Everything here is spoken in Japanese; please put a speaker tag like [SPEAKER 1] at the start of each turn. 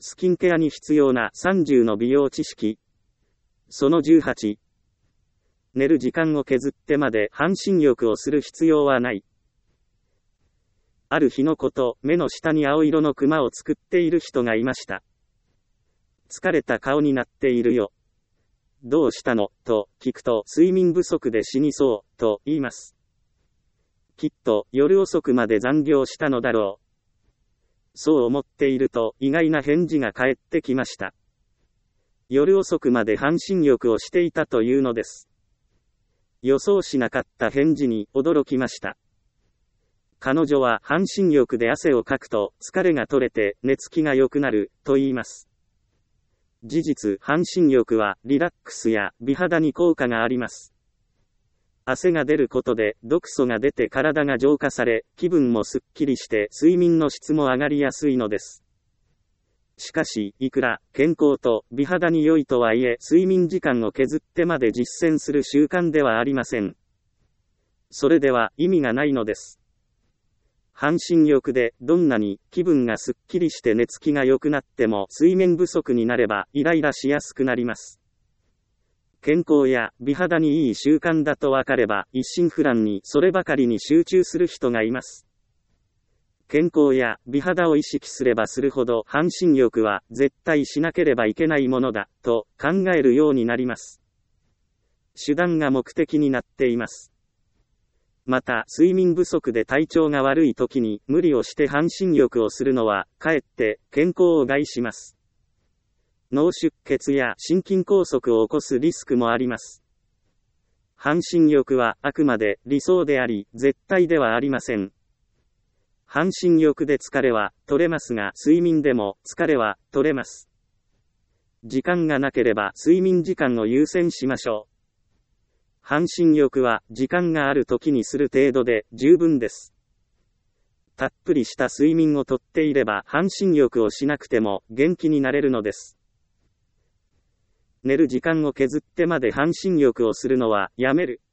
[SPEAKER 1] スキンケアに必要な30の美容知識。その18。寝る時間を削ってまで半身浴をする必要はない。ある日のこと、目の下に青色のクマを作っている人がいました。疲れた顔になっているよ。どうしたのと聞くと、睡眠不足で死にそう、と言います。きっと夜遅くまで残業したのだろう。そう思っていると意外な返事が返ってきました。夜遅くまで半身浴をしていたというのです。予想しなかった返事に驚きました。彼女は半身浴で汗をかくと疲れが取れて寝つきが良くなると言います。事実、半身浴はリラックスや美肌に効果があります。汗が出ることで毒素が出て体が浄化され、気分もすっきりして睡眠の質も上がりやすいのです。しかし、いくら健康と美肌に良いとはいえ、睡眠時間を削ってまで実践する習慣ではありません。それでは意味がないのです。半身浴でどんなに気分がすっきりして寝つきが良くなっても睡眠不足になればイライラしやすくなります。健康や美肌にいい習慣だとわかれば一心不乱にそればかりに集中する人がいます。健康や美肌を意識すればするほど半身浴は絶対しなければいけないものだと考えるようになります。手段が目的になっています。また、睡眠不足で体調が悪い時に無理をして半身浴をするのは、かえって健康を害します。脳出血や心筋梗塞を起こすリスクもあります。半身浴はあくまで理想であり、絶対ではありません。半身浴で疲れは取れますが、睡眠でも疲れは取れます。時間がなければ睡眠時間を優先しましょう。半身浴は時間がある時にする程度で十分です。たっぷりした睡眠をとっていれば半身浴をしなくても元気になれるのです。寝る時間を削ってまで半身浴をするのはやめる。